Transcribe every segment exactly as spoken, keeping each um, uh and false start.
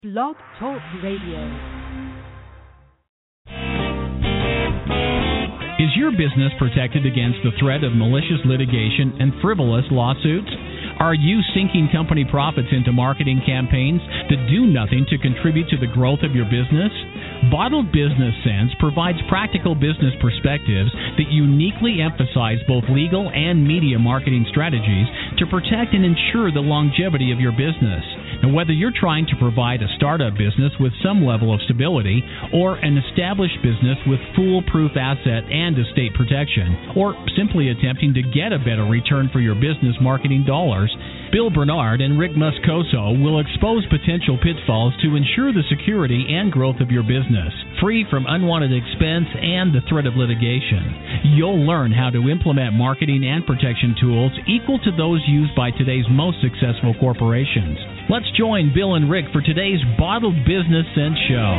Blog Talk Radio. Is your business protected against the threat of malicious litigation and frivolous lawsuits? Are you sinking company profits into marketing campaigns that do nothing to contribute to the growth of your business? Bottled Business Sense provides practical business perspectives that uniquely emphasize both legal and media marketing strategies to protect and ensure the longevity of your business. And whether you're trying to provide a startup business with some level of stability or an established business with foolproof asset and estate protection, or simply attempting to get a better return for your business marketing dollars, Bill Bernard and Rick Moscoso will expose potential pitfalls to ensure the security and growth of your business, free from unwanted expense and the threat of litigation. You'll learn how to implement marketing and protection tools equal to those used by today's most successful corporations. Let's join Bill and Rick for today's Bottled Business Sense show.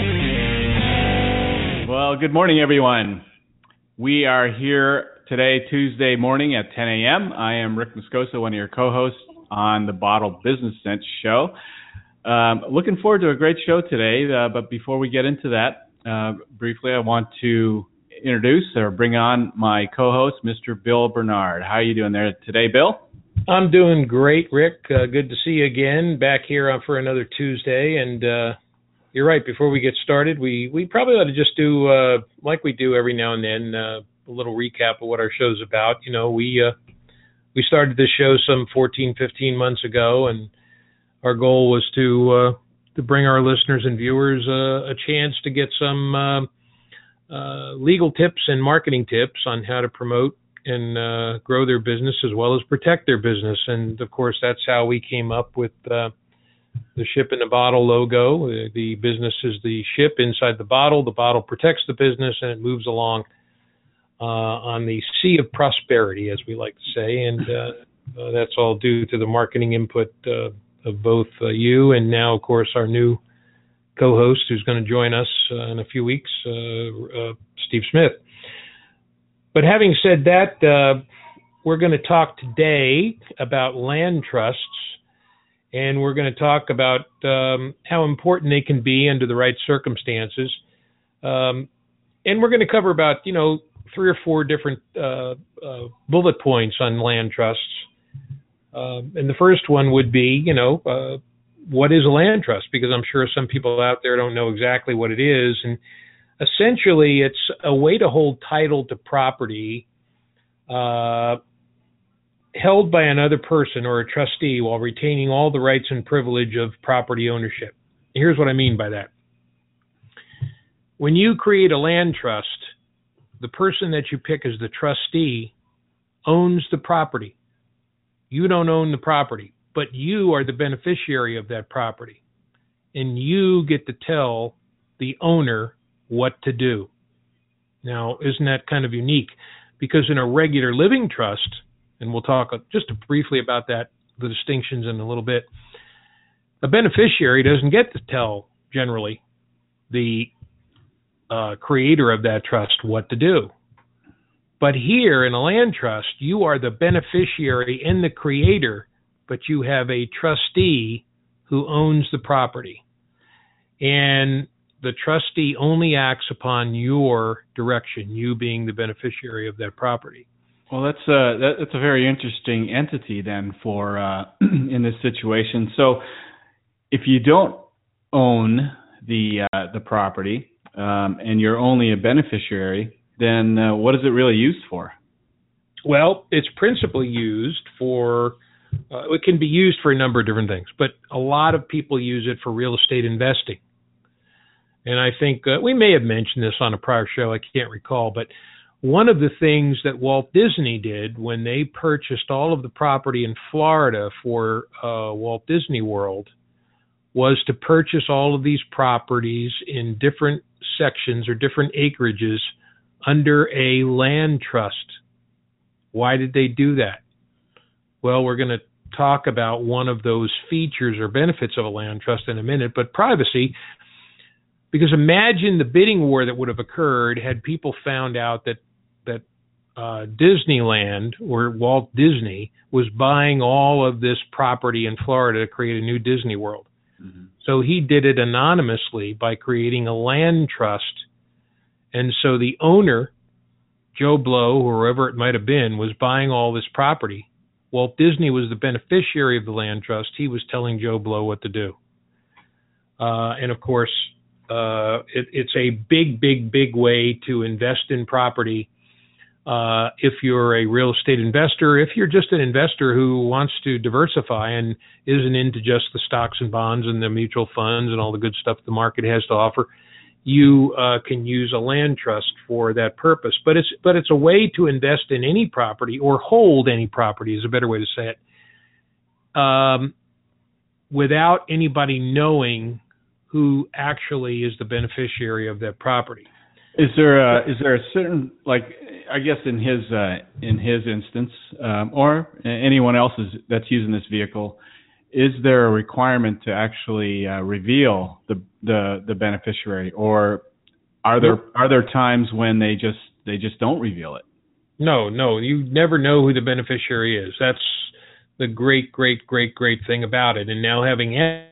Well, good morning, everyone. We are here today, Tuesday morning at ten a.m. I am Rick Moscoso, one of your co-hosts on the Bottled Business Sense show. Um, looking forward to a great show today, uh, but before we get into that, uh, briefly I want to introduce or bring on my co-host, Mister Bill Bernard. How are you doing there today, Bill? I'm doing great, Rick. Uh, good to see you again, back here on for another Tuesday. And uh, you're right, before we get started, we, we probably ought to just do, uh, like we do every now and then, uh, a little recap of what our show's about. You know, we uh, we started this show some fourteen, fifteen months ago, and our goal was to uh, to bring our listeners and viewers uh, a chance to get some uh, uh, legal tips and marketing tips on how to promote and uh, grow their business as well as protect their business. And, of course, that's how we came up with uh, the ship in the bottle logo. The business is the ship inside the bottle. The bottle protects the business, and it moves along uh, on the sea of prosperity, as we like to say. And uh, uh, that's all due to the marketing input uh, of both uh, you and now, of course, our new co-host who's going to join us uh, in a few weeks, uh, uh, Steve Smith. But having said that, uh, we're going to talk today about land trusts, and we're going to talk about um, how important they can be under the right circumstances. Um, and we're going to cover about, you know, three or four different uh, uh, bullet points on land trusts. Uh, and the first one would be, you know, uh, what is a land trust? Because I'm sure some people out there don't know exactly what it is. And essentially, it's a way to hold title to property uh, held by another person or a trustee while retaining all the rights and privilege of property ownership. Here's what I mean by that. When you create a land trust, the person that you pick as the trustee owns the property. You don't own the property, but you are the beneficiary of that property. And you get to tell the owner what to do. Now, isn't that kind of unique? Because in a regular living trust, and we'll talk just briefly about that, the distinctions in a little bit, a beneficiary doesn't get to tell, generally, the uh, creator of that trust what to do. But here in a land trust, you are the beneficiary and the creator, but you have a trustee who owns the property. And the trustee only acts upon your direction, you being the beneficiary of that property. Well, that's a, that, that's a very interesting entity then for uh, in this situation. So if you don't own the uh, the property um, and you're only a beneficiary, then uh, what is it really used for? Well, it's principally used for, uh, it can be used for a number of different things, but a lot of people use it for real estate investing. And I think uh, we may have mentioned this on a prior show, I can't recall, but one of the things that Walt Disney did when they purchased all of the property in Florida for uh, Walt Disney World was to purchase all of these properties in different sections or different acreages under a land trust. Why did they do that? Well, we're going to talk about one of those features or benefits of a land trust in a minute, but privacy. Because imagine the bidding war that would have occurred had people found out that that uh, Disneyland or Walt Disney was buying all of this property in Florida to create a new Disney World. Mm-hmm. So he did it anonymously by creating a land trust. And so the owner, Joe Blow, or whoever it might have been, was buying all this property. Walt Disney was the beneficiary of the land trust. He was telling Joe Blow what to do. Uh, and of course, uh, it, it's a big, big, big way to invest in property. Uh, if you're a real estate investor, if you're just an investor who wants to diversify and isn't into just the stocks and bonds and the mutual funds and all the good stuff the market has to offer, you uh, can use a land trust for that purpose. But it's but it's a way to invest in any property, or hold any property is a better way to say it, um, without anybody knowing who actually is the beneficiary of that property. Is there a, is there a certain, like, I guess in his uh, in his instance, um, or anyone else's that's using this vehicle, is there a requirement to actually uh, reveal the, the the beneficiary, or are there are there times when they just they just don't reveal it? No, no, you never know who the beneficiary is. That's the great, great, great, great thing about it. And now having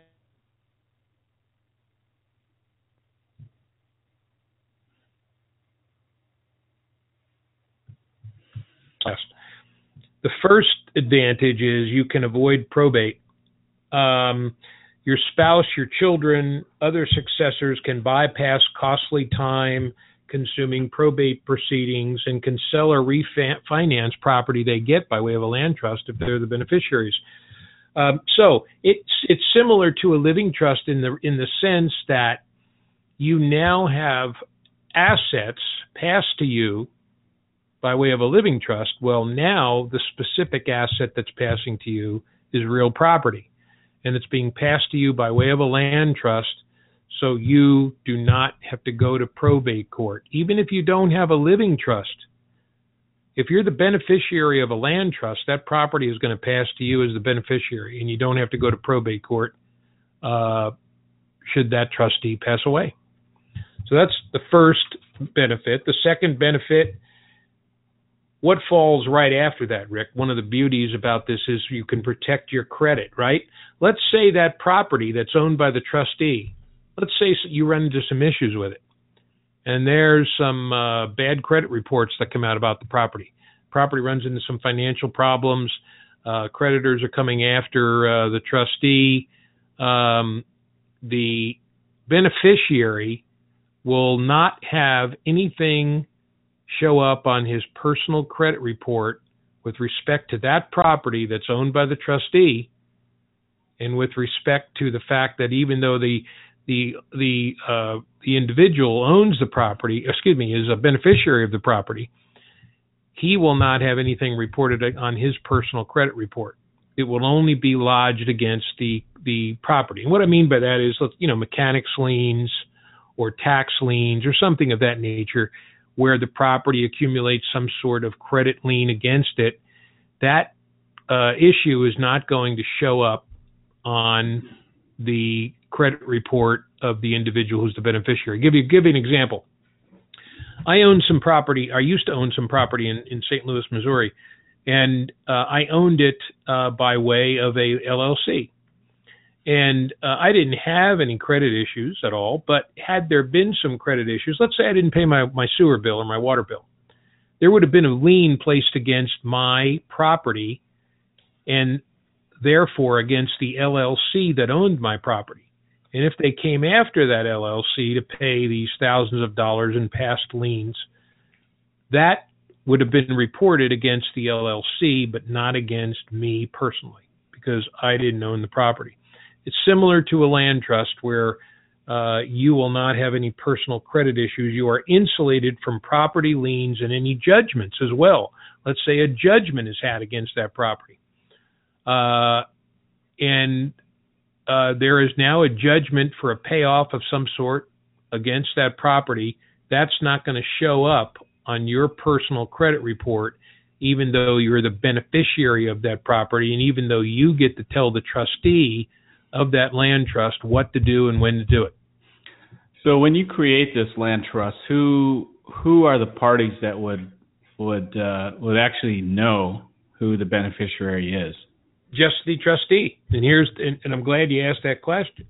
the first advantage is you can avoid probate. Um, your spouse, your children, other successors can bypass costly time-consuming probate proceedings and can sell or refinance property they get by way of a land trust if they're the beneficiaries. Um, so it's it's similar to a living trust in the in the sense that you now have assets passed to you by way of a living trust. Well, now the specific asset that's passing to you is real property, and it's being passed to you by way of a land trust, so you do not have to go to probate court. Even if you don't have a living trust, if you're the beneficiary of a land trust, that property is going to pass to you as the beneficiary, and you don't have to go to probate court uh, should that trustee pass away. So that's the first benefit. The second benefit, what falls right after that, Rick? One of the beauties about this is you can protect your credit, right? Let's say that property that's owned by the trustee, let's say you run into some issues with it, and there's some uh, bad credit reports that come out about the property. Property runs into some financial problems. Uh, creditors are coming after uh, the trustee. Um, the beneficiary will not have anything show up on his personal credit report with respect to that property that's owned by the trustee, and with respect to the fact that even though the the the uh, the individual owns the property, excuse me, is a beneficiary of the property, he will not have anything reported on his personal credit report. It will only be lodged against the the property. And what I mean by that is, you know, mechanics liens or tax liens or something of that nature, where the property accumulates some sort of credit lien against it. That uh, issue is not going to show up on the credit report of the individual who's the beneficiary. Give you give you an example. I own some property. I used to own some property in, in Saint Louis, Missouri, and uh, I owned it uh, by way of a L L C. And uh, I didn't have any credit issues at all, but had there been some credit issues, let's say I didn't pay my, my sewer bill or my water bill, there would have been a lien placed against my property and therefore against the L L C that owned my property. And if they came after that L L C to pay these thousands of dollars in past liens, that would have been reported against the L L C, but not against me personally, because I didn't own the property. It's similar to a land trust where uh, you will not have any personal credit issues. You are insulated from property liens and any judgments as well. Let's say a judgment is had against that property. Uh, and uh, there is now a judgment for a payoff of some sort against that property. That's not going to show up on your personal credit report, even though you're the beneficiary of that property, and even though you get to tell the trustee of that land trust what to do and when to do it. So when you create this land trust, who who are the parties that would would uh, would actually know who the beneficiary is? just the trustee. And here's, and, and I'm glad you asked that question.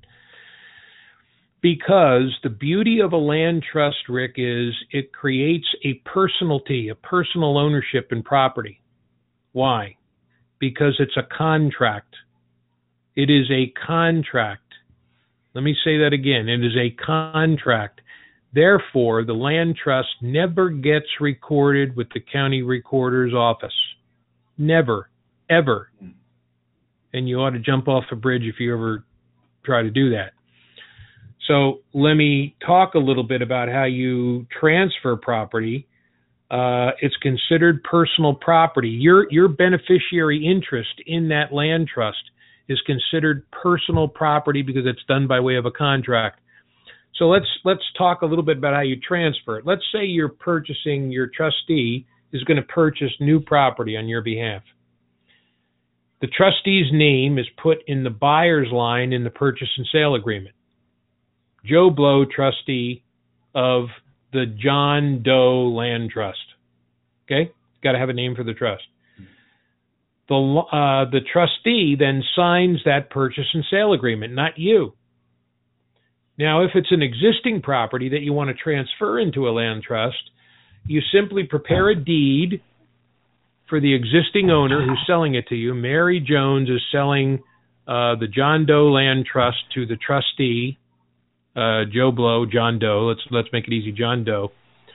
Because the beauty of a land trust, Rick, is it creates a personality, a personal ownership in property. Why? Because it's a contract. It is a contract. Let me say that again. It is a contract. Therefore, the land trust never gets recorded with the county recorder's office. Never, ever. And you ought to jump off a bridge if you ever try to do that. So let me talk a little bit about how you transfer property. Uh, it's considered personal property. Your your beneficiary interest in that land trust is considered personal property because it's done by way of a contract. So let's let's talk a little bit about how you transfer it. Let's say you're purchasing, your trustee is going to purchase new property on your behalf. The trustee's name is put in the buyer's line in the purchase and sale agreement. Joe Blow, trustee of the John Doe Land Trust. Okay? Got to have a name for the trust. The uh, the trustee then signs that purchase and sale agreement, not you. Now, if it's an existing property that you want to transfer into a land trust, you simply prepare a deed for the existing owner who's selling it to you. Mary Jones is selling uh, the John Doe Land Trust to the trustee, uh, Joe Blow, John Doe. Let's let's make it easy, John Doe.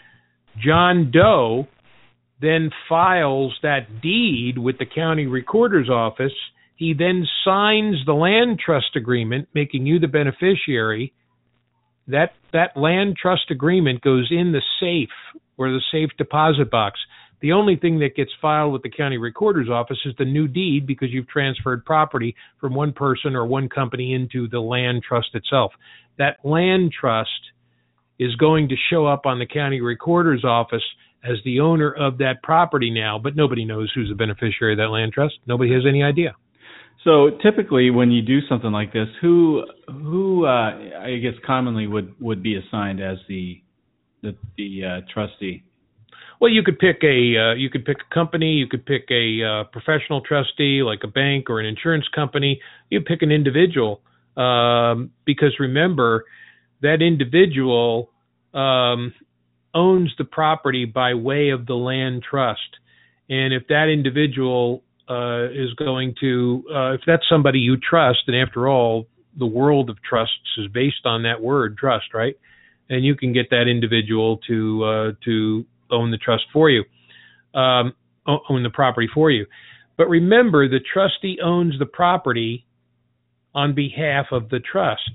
John Doe then files that deed with the county recorder's office. He then signs the land trust agreement, making you the beneficiary. That that land trust agreement goes in the safe or the safe deposit box. The only thing that gets filed with the county recorder's office is the new deed because you've transferred property from one person or one company into the land trust itself. That land trust is going to show up on the county recorder's office as the owner of that property now, but nobody knows who's the beneficiary of that land trust. Nobody has any idea. So typically when you do something like this, who who uh, I guess commonly would, would be assigned as the the, the uh, trustee? Well, you could pick a uh, you could pick a company, you could pick a uh, professional trustee like a bank or an insurance company. You pick an individual um, because remember that individual um, owns the property by way of the land trust, and if that individual uh, is going to uh, if that's somebody you trust, and after all, the world of trusts is based on that word trust, right? And you can get that individual to uh, to own the trust for you, um, own the property for you. But remember, the trustee owns the property on behalf of the trust.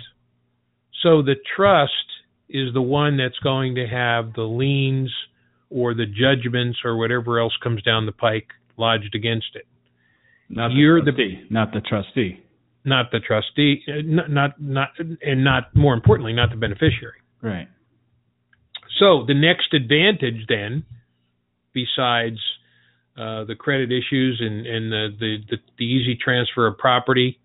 So the trust is the one that's going to have the liens or the judgments or whatever else comes down the pike lodged against it. Not the You're trustee, the not the trustee. Not the trustee, not, not, not, and not, more importantly, not the beneficiary. Right. So the next advantage then, besides uh, the credit issues and, and the, the, the, the easy transfer of property,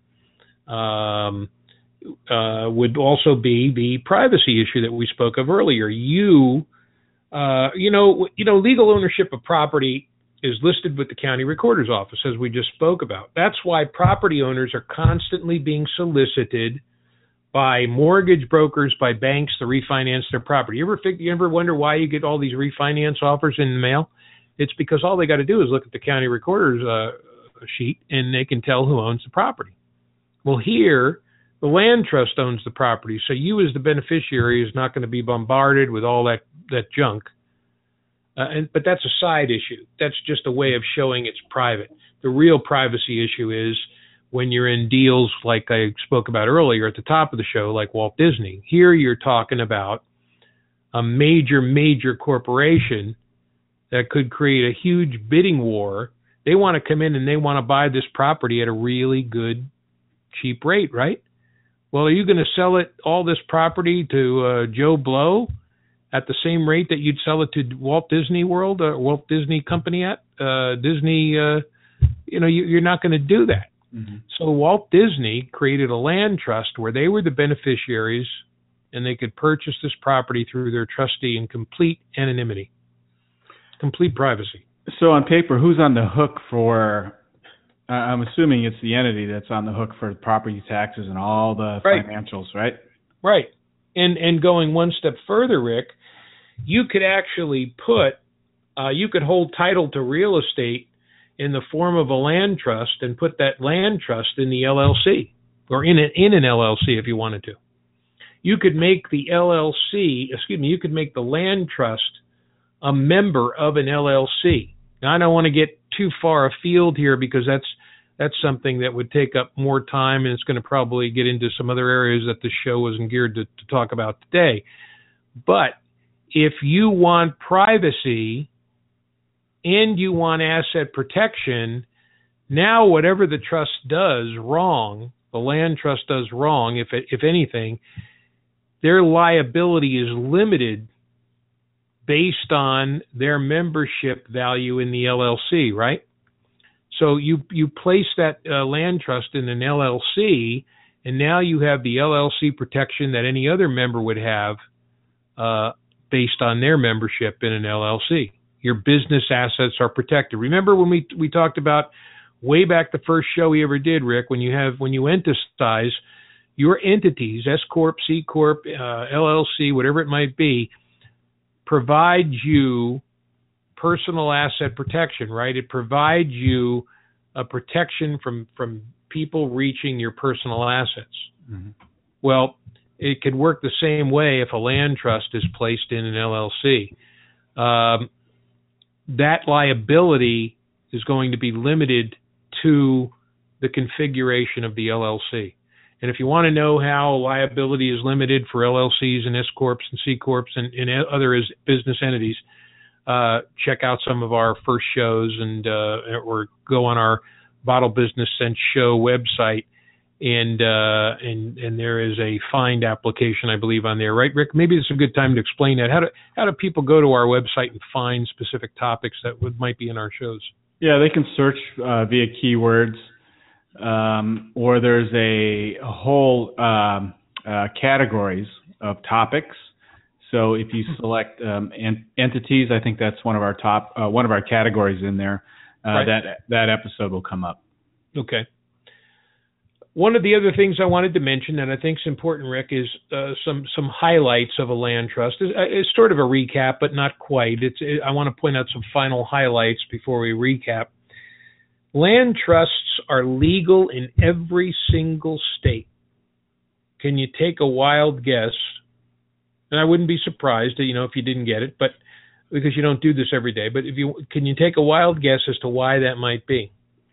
um, uh, would also be the privacy issue that we spoke of earlier. You, uh, you know, you know, legal ownership of property is listed with the county recorder's office, as we just spoke about. That's why property owners are constantly being solicited by mortgage brokers, by banks to refinance their property. You ever you ever wonder why you get all these refinance offers in the mail? It's because all they got to do is look at the county recorder's uh, sheet and they can tell who owns the property. Well, here, the land trust owns the property, so you as the beneficiary is not going to be bombarded with all that, that junk. Uh, and, but that's a side issue. That's just a way of showing it's private. The real privacy issue is when you're in deals like I spoke about earlier at the top of the show, like Walt Disney. Here you're talking about a major, major corporation that could create a huge bidding war. They want to come in and they want to buy this property at a really good, cheap rate, right? Well, are you going to sell it, all this property, to uh, Joe Blow at the same rate that you'd sell it to Walt Disney World or Walt Disney Company at? Uh, Disney, uh, you know, you, you're not going to do that. Mm-hmm. So Walt Disney created a land trust where they were the beneficiaries and they could purchase this property through their trustee in complete anonymity, complete privacy. So on paper, who's on the hook for I'm assuming it's the entity that's on the hook for property taxes and all the right. financials, right? Right. And and going one step further, Rick, you could actually put, uh, you could hold title to real estate in the form of a land trust and put that land trust in the L L C or in an, in an L L C if you wanted to. You could make the L L C, excuse me, you could make the land trust a member of an L L C. Now, I don't want to get too far afield here because that's that's something that would take up more time, and it's going to probably get into some other areas that the show wasn't geared to, to talk about today. But if you want privacy and you want asset protection, now whatever the trust does wrong, the land trust does wrong, if it, if anything, their liability is limited based on their membership value in the L L C, right? So you you place that uh, land trust in an L L C, and now you have the L L C protection that any other member would have uh, based on their membership in an L L C. Your business assets are protected. Remember when we we talked about way back the first show we ever did, Rick, when you have when you entitize your entities, S Corp, C Corp, uh, L L C, whatever it might be, provides you personal asset protection, right? It provides you a protection from, from people reaching your personal assets. Mm-hmm. Well, it could work the same way if a land trust is placed in an L L C. Um, that liability is going to be limited to the configuration of the L L C. And if you want to know how liability is limited for L L Cs and S Corps and C Corps and, and other business entities, uh, check out some of our first shows and uh, or go on our Bottle Business Sense show website, and uh, and and there is a find application, I believe, on there, right, Rick? Maybe it's a good time to explain that. How do how do people go to our website and find specific topics that would might be in our shows? Yeah, they can search uh, via keywords. Um, or there's a, a whole um, uh, categories of topics. So if you select um, en- entities, I think that's one of our top uh, one of our categories in there. Uh, right. That that episode will come up. Okay. One of the other things I wanted to mention that I think is important, Rick, is uh, some some highlights of a land trust. It's, it's sort of a recap, but not quite. It's it, I want to point out some final highlights before we recap. Land trusts are legal in every single state. Can you take a wild guess? And I wouldn't be surprised, you know, if you didn't get it, but because you don't do this every day. But if you can, you take a wild guess as to why that might be?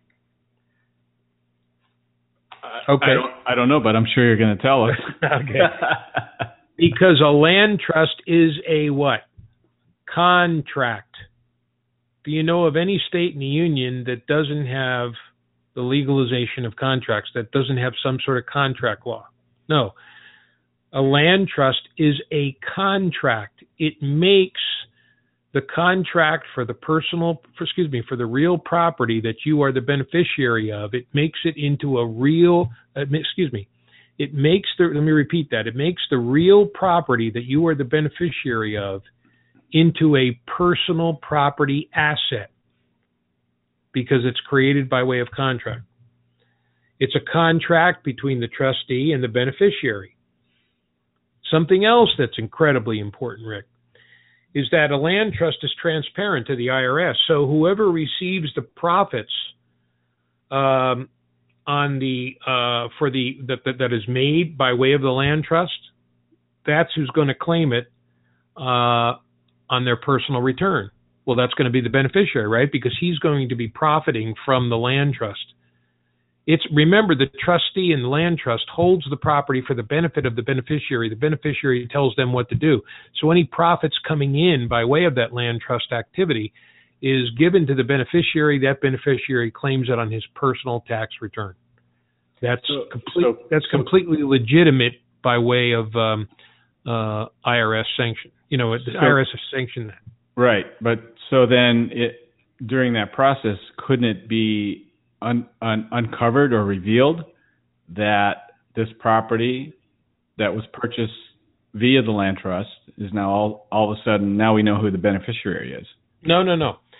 Uh, okay. I don't, I don't know, but I'm sure you're going to tell us. Okay. Because a land trust is a what? Contract. Do you know of any state in the union that doesn't have the legalization of contracts, that doesn't have some sort of contract law? No. A land trust is a contract. It makes the contract for the personal, for, excuse me, for the real property that you are the beneficiary of, it makes it into a real, uh, excuse me, it makes the, let me repeat that, it makes the real property that you are the beneficiary of into a personal property asset because it's created by way of contract. It's a contract between the trustee and the beneficiary. Something else that's incredibly important, Rick, is that a land trust is transparent to the I R S. So whoever receives the profits um, on the uh, for the that, that that is made by way of the land trust, that's who's going to claim it uh, on their personal return. Well, that's going to be the beneficiary, right? Because he's going to be profiting from the land trust. It's, remember, the trustee in the land trust holds the property for the benefit of the beneficiary. The beneficiary tells them what to do. So any profits coming in by way of that land trust activity is given to the beneficiary. That beneficiary claims it on his personal tax return. That's so, complete, so, that's so, completely legitimate by way of um, uh, I R S sanction. You know, the so, I R S has sanctioned that. Right, but so then it, during that process, couldn't it be Un, un, uncovered or revealed that this property that was purchased via the land trust is now all, all of a sudden, now we know who the beneficiary is? No, no, no.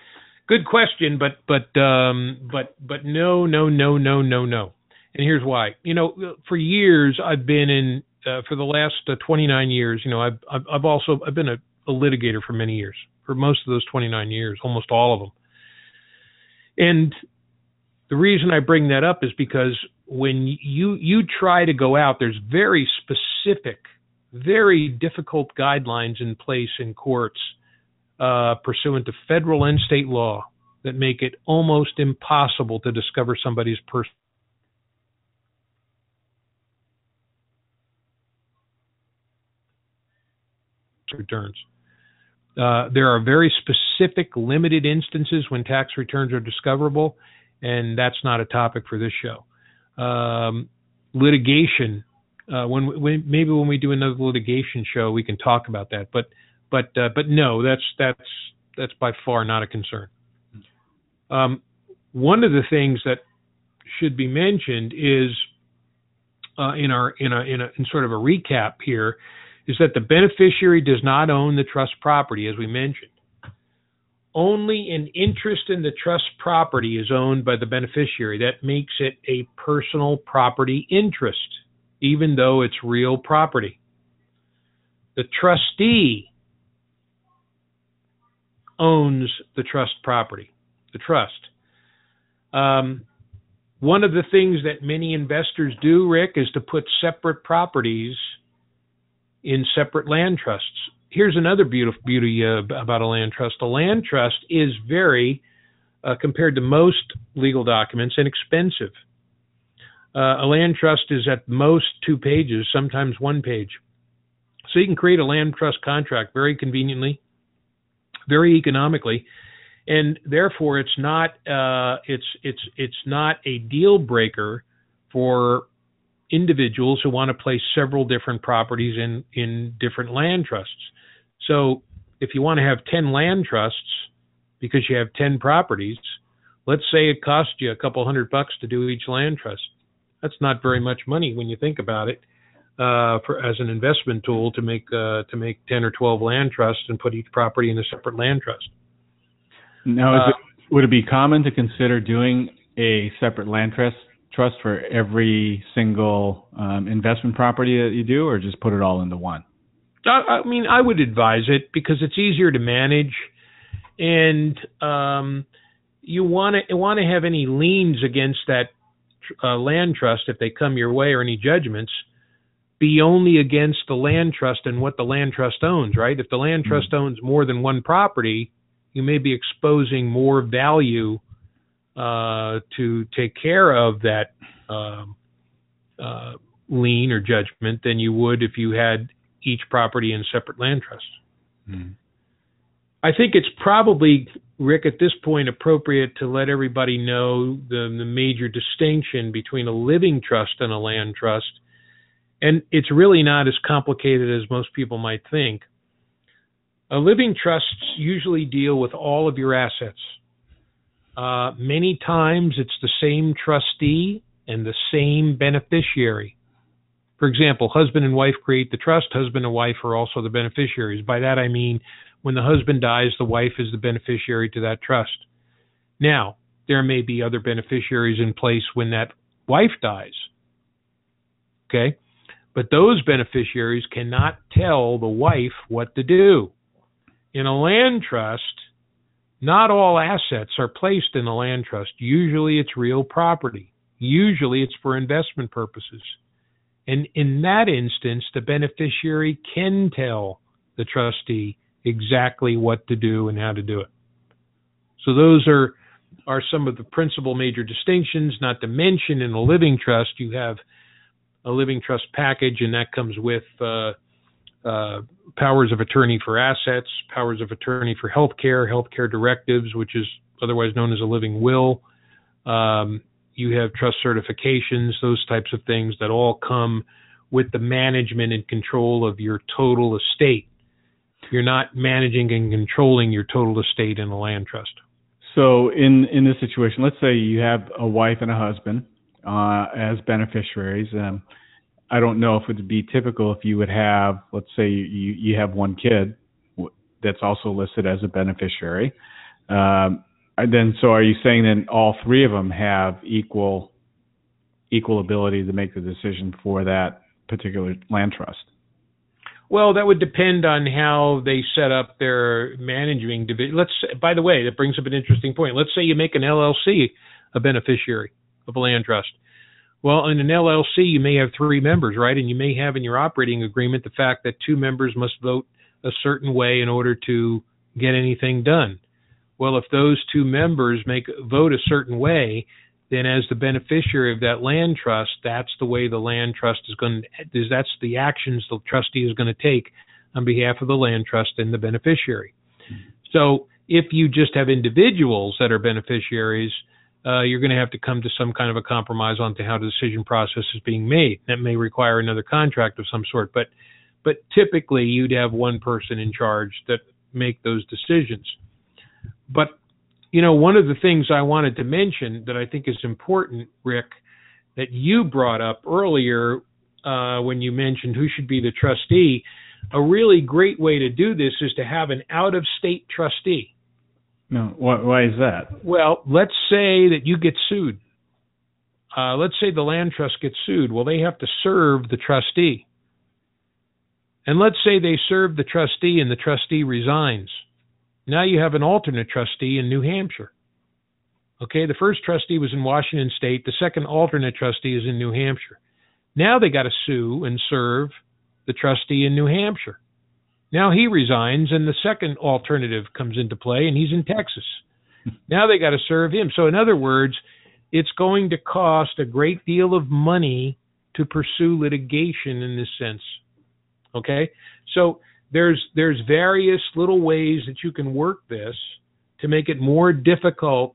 good question, but but um, but but no, no, no, no, no, no. And here's why. You know, for years I've been in. Uh, for the last uh, twenty-nine years, you know, I've I've, I've also I've been a, a litigator for many years. For most of those twenty-nine years, almost all of them. And the reason I bring that up is because when you you try to go out, there's very specific, very difficult guidelines in place in courts uh, pursuant to federal and state law that make it almost impossible to discover somebody's personal returns. Uh, there are very specific, limited instances when tax returns are discoverable, and that's not a topic for this show. Um, litigation, uh, when, when maybe when we do another litigation show, we can talk about that. But but uh, but no, that's that's that's by far not a concern. Um, one of the things that should be mentioned is uh, in our in a in a in sort of a recap here. Is that the beneficiary does not own the trust property, as we mentioned. Only an interest in the trust property is owned by the beneficiary. That makes it a personal property interest, even though it's real property. The trustee owns the trust property, the trust. Um, one of the things that many investors do, Rick, is to put separate properties in separate land trusts. Here's another beautiful beauty uh, about a land trust. A land trust is very, uh, compared to most legal documents, inexpensive. Uh, a land trust is at most two pages, sometimes one page. So you can create a land trust contract very conveniently, very economically, and therefore it's not uh, it's it's it's not a deal breaker for individuals who want to place several different properties in, in different land trusts. So if you want to have ten land trusts because you have ten properties, let's say it costs you a couple hundred bucks to do each land trust. That's not very much money when you think about it uh, for as an investment tool to make uh, to make ten or twelve land trusts and put each property in a separate land trust. Now, is uh, it, would it be common to consider doing a separate land trust trust for every single um, investment property that you do, or just put it all into one? I, I mean, I would advise it because it's easier to manage, and um, you want to want to have any liens against that uh, land trust if they come your way, or any judgments, be only against the land trust and what the land trust owns, right? If the land trust mm-hmm. owns more than one property, you may be exposing more value Uh, to take care of that um, uh, lien or judgment than you would if you had each property in separate land trusts. Mm. I think it's probably, Rick, at this point appropriate to let everybody know the, the major distinction between a living trust and a land trust. And it's really not as complicated as most people might think. A living trusts usually deal with all of your assets. Uh, many times it's the same trustee and the same beneficiary. For example, husband and wife create the trust. Husband and wife are also the beneficiaries. By that I mean when the husband dies, the wife is the beneficiary to that trust. Now, there may be other beneficiaries in place when that wife dies. Okay? But those beneficiaries cannot tell the wife what to do. In a land trust, not all assets are placed in a land trust. Usually it's real property. Usually it's for investment purposes. And in that instance, the beneficiary can tell the trustee exactly what to do and how to do it. So those are, are some of the principal major distinctions, not to mention in a living trust, you have a living trust package, and that comes with uh, uh, powers of attorney for assets, powers of attorney for healthcare, healthcare directives, which is otherwise known as a living will. Um, you have trust certifications, those types of things that all come with the management and control of your total estate. You're not managing and controlling your total estate in a land trust. So in, in this situation, let's say you have a wife and a husband uh, as beneficiaries. Um, I don't know if it would be typical if you would have, let's say you, you have one kid that's also listed as a beneficiary. Um, And then, so are you saying then all three of them have equal equal ability to make the decision for that particular land trust? Well, that would depend on how they set up their managing division. Let's, by the way, that brings up an interesting point. Let's say you make an L L C a beneficiary of a land trust. Well, in an L L C, you may have three members, right? And you may have in your operating agreement the fact that two members must vote a certain way in order to get anything done. Well, if those two members make vote a certain way, then as the beneficiary of that land trust, that's the way the land trust is going to, that's the actions the trustee is going to take on behalf of the land trust and the beneficiary. Mm-hmm. So if you just have individuals that are beneficiaries, uh, you're going to have to come to some kind of a compromise on to how the decision process is being made. That may require another contract of some sort, but but typically you'd have one person in charge that make those decisions. But you know, one of the things I wanted to mention that I think is important, Rick, that you brought up earlier uh, when you mentioned who should be the trustee, a really great way to do this is to have an out-of-state trustee. No, why, why is that? Well, let's say that you get sued. Uh, let's say the land trust gets sued. Well, they have to serve the trustee. And let's say they serve the trustee and the trustee resigns. Now you have an alternate trustee in New Hampshire. Okay, the first trustee was in Washington State. The second alternate trustee is in New Hampshire. Now they got to sue and serve the trustee in New Hampshire. Now he resigns and the second alternative comes into play and he's in Texas. Now they got to serve him. So in other words, it's going to cost a great deal of money to pursue litigation in this sense. Okay, so There's there's various little ways that you can work this to make it more difficult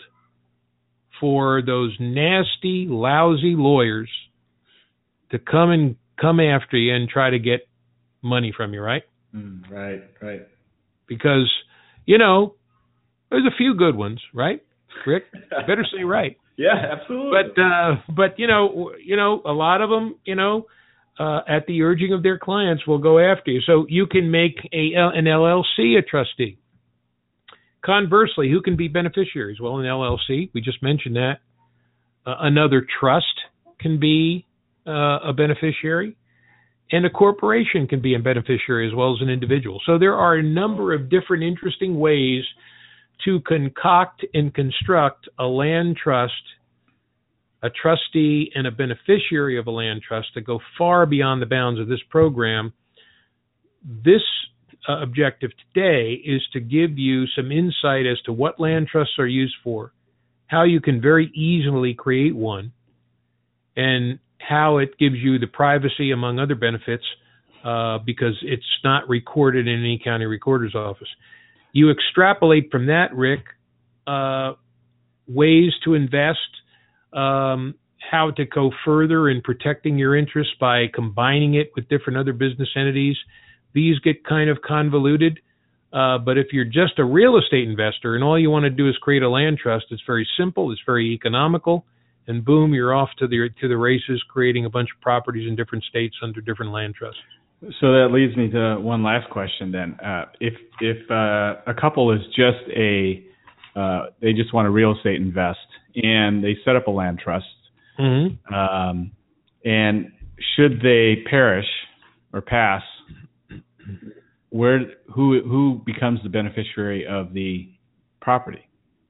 for those nasty, lousy lawyers to come and come after you and try to get money from you, right? Mm, right, right. Because, you know, there's a few good ones, right, Rick? Better say right. Yeah, absolutely. But uh, but you know, you know, a lot of them, you know. Uh, at the urging of their clients, will go after you. So you can make a, an L L C a trustee. Conversely, who can be beneficiaries? Well, an L L C, we just mentioned that. Uh, another trust can be uh, a beneficiary. And a corporation can be a beneficiary as well as an individual. So there are a number of different interesting ways to concoct and construct a land trust, a trustee, and a beneficiary of a land trust to go far beyond the bounds of this program. This uh, objective today is to give you some insight as to what land trusts are used for, how you can very easily create one, and how it gives you the privacy, among other benefits, uh, because it's not recorded in any county recorder's office. You extrapolate from that, Rick, uh, ways to invest, Um, how to go further in protecting your interests by combining it with different other business entities. These get kind of convoluted, uh, but if you're just a real estate investor and all you want to do is create a land trust, it's very simple, it's very economical, and boom, you're off to the to the races, creating a bunch of properties in different states under different land trusts. So that leads me to one last question then. Uh, if if uh, a couple is just a, uh, they just want to real estate invest, and they set up a land trust, mm-hmm. um, and should they perish or pass, where who who becomes the beneficiary of the property?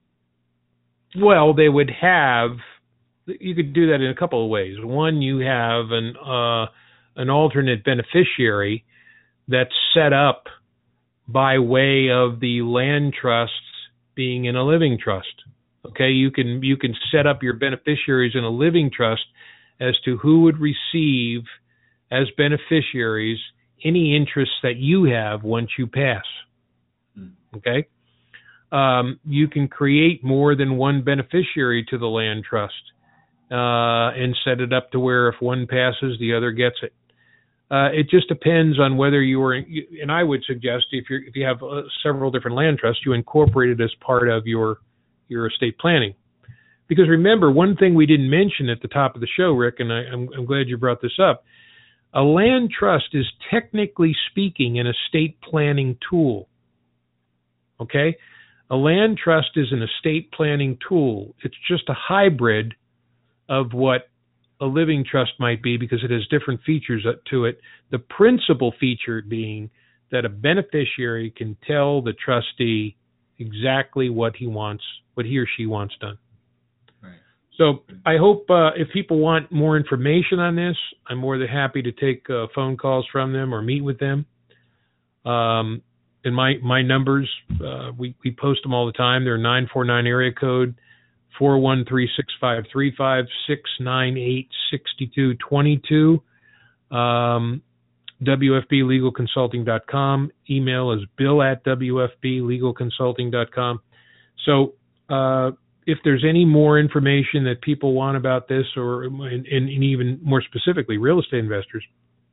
Well, they would have. You could do that in a couple of ways. One, you have an uh, an alternate beneficiary that's set up by way of the land trusts being in a living trust. Okay, you can you can set up your beneficiaries in a living trust as to who would receive as beneficiaries any interests that you have once you pass. Okay, um, you can create more than one beneficiary to the land trust uh, and set it up to where if one passes, the other gets it. Uh, it just depends on whether you are, and I would suggest if you if you have uh, several different land trusts, you incorporate it as part of your your estate planning. Because remember, one thing we didn't mention at the top of the show, Rick, and I, I'm, I'm glad you brought this up, a land trust is technically speaking an estate planning tool. Okay? A land trust is an estate planning tool. It's just a hybrid of what a living trust might be because it has different features to it. The principal feature being that a beneficiary can tell the trustee exactly what he wants, what he or she wants done. Right. So I hope uh, if people want more information on this, I'm more than happy to take uh, phone calls from them or meet with them. Um, and my, my numbers, uh, we, we post them all the time. They're nine four nine area code, four one three, six five three five, six nine eight, six two two two. Um, W F B legal consulting dot com. Email is bill at W F B legal consulting dot com. So uh, if there's any more information that people want about this, or and, and even more specifically, real estate investors,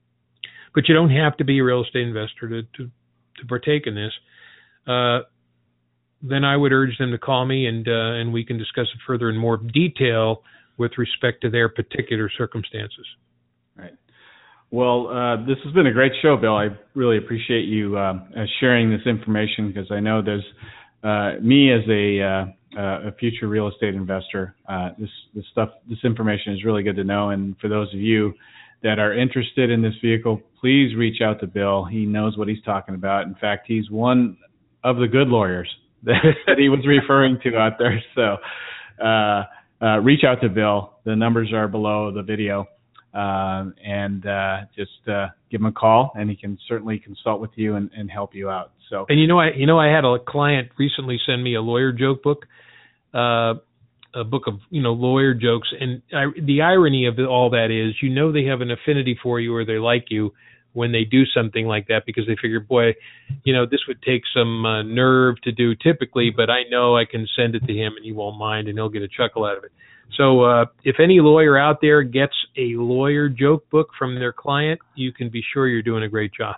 but you don't have to be a real estate investor to, to, to partake in this, uh, then I would urge them to call me and uh, and we can discuss it further in more detail with respect to their particular circumstances. Right. Well, uh, this has been a great show, Bill. I really appreciate you uh, uh, sharing this information because I know there's uh, me as a, uh, uh, a future real estate investor. Uh, this this stuff, this information is really good to know. And for those of you that are interested in this vehicle, please reach out to Bill. He knows what he's talking about. In fact, he's one of the good lawyers that, that he was referring to out there. So uh, uh, reach out to Bill. The numbers are below the video. Um, and uh, just uh, give him a call, and he can certainly consult with you and, and help you out. So, and you know, I you know, I had a client recently send me a lawyer joke book, uh, a book of you know lawyer jokes, and I, the irony of all that is, you know, they have an affinity for you or they like you when they do something like that because they figure, boy, you know, this would take some uh, nerve to do typically, but I know I can send it to him and he won't mind and he'll get a chuckle out of it. So uh, if any lawyer out there gets a lawyer joke book from their client, you can be sure you're doing a great job.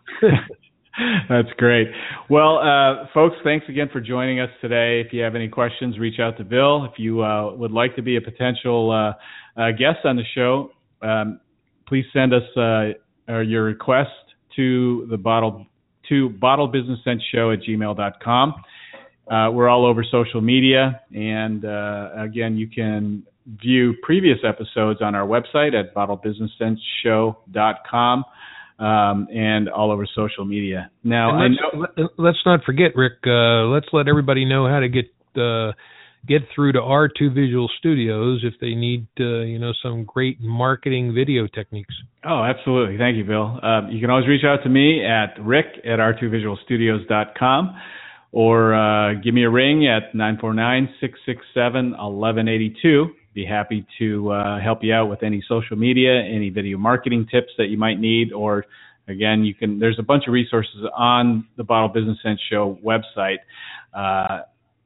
That's great. Well, uh, folks, thanks again for joining us today. If you have any questions, reach out to Bill. If you uh, would like to be a potential uh, uh, guest on the show, um, please send us uh, uh, your request to the bottle to bottle business sense show at gmail dot com. Uh, we're all over social media, and uh, again, you can view previous episodes on our website at bottle business sense show dot com um, and all over social media. Now, let's, I know, let, let's not forget, Rick. Uh, let's let everybody know how to get uh, get through to R two Visual Studios if they need, uh, you know, some great marketing video techniques. Oh, absolutely. Thank you, Bill. Uh, you can always reach out to me at rick at r two visual studios dot com. Or uh, give me a ring at nine four nine, six six seven, one one eight two. Be happy to uh, help you out with any social media, any video marketing tips that you might need. Or, again, you can. There's a bunch of resources on the Bottle Business Sense Show website. Uh,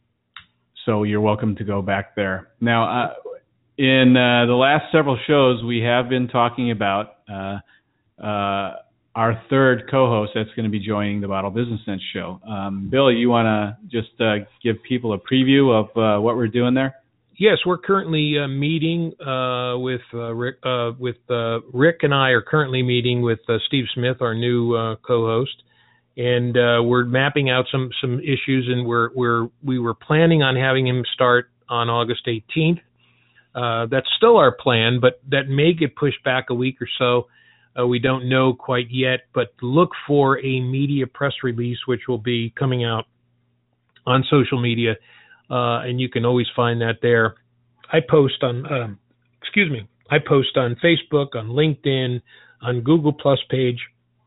so you're welcome to go back there. Now, uh, in uh, the last several shows, we have been talking about uh, uh, our third co-host that's going to be joining the Bottle Business Sense Show. Um, Bill, you want to just uh, give people a preview of uh, what we're doing there? Yes, we're currently uh, meeting uh, with uh, Rick. Uh, with uh, Rick and I are currently meeting with uh, Steve Smith, our new uh, co-host, and uh, we're mapping out some some issues. And we're we're we were planning on having him start on August eighteenth. Uh, that's still our plan, but that may get pushed back a week or so. Uh, we don't know quite yet, but look for a media press release, which will be coming out on social media, uh, and you can always find that there. I post on, um, excuse me, I post on Facebook, on LinkedIn, on Google Plus page.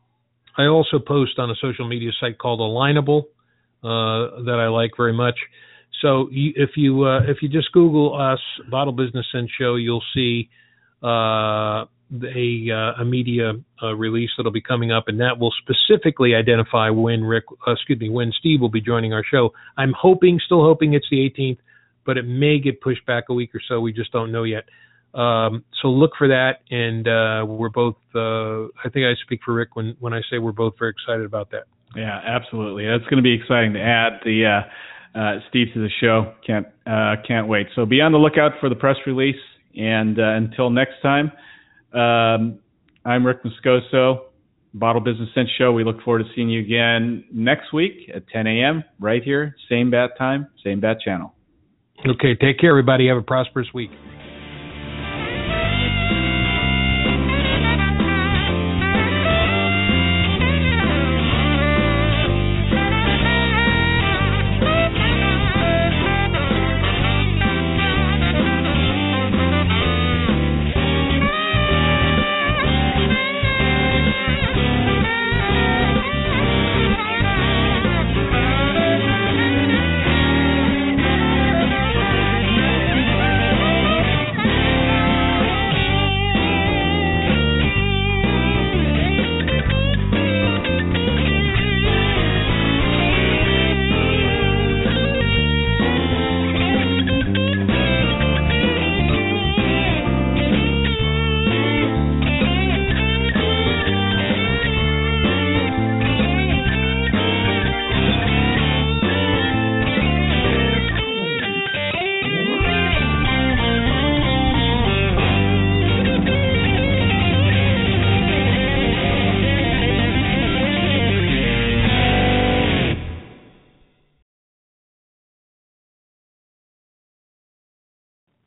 I also post on a social media site called Alignable uh, that I like very much. So you, if you uh, if you just Google us, Bottle Business Sense Show, you'll see Uh, a uh, a media uh, release that'll be coming up, and that will specifically identify when Rick, uh, excuse me, when Steve will be joining our show. I'm hoping, still hoping it's the eighteenth, but it may get pushed back a week or so. We just don't know yet. Um, so look for that, and uh, we're both. Uh, I think I speak for Rick when when I say we're both very excited about that. Yeah, absolutely. That's going to be exciting to add the uh, uh, Steve to the show. Can't uh, can't wait. So be on the lookout for the press release, and uh, until next time. Um, I'm Rick Moscoso. Bottle Business Sense Show. We look forward to seeing you again next week at ten a.m. right here, same bat time, same bat channel. Okay, take care, everybody. Have a prosperous week.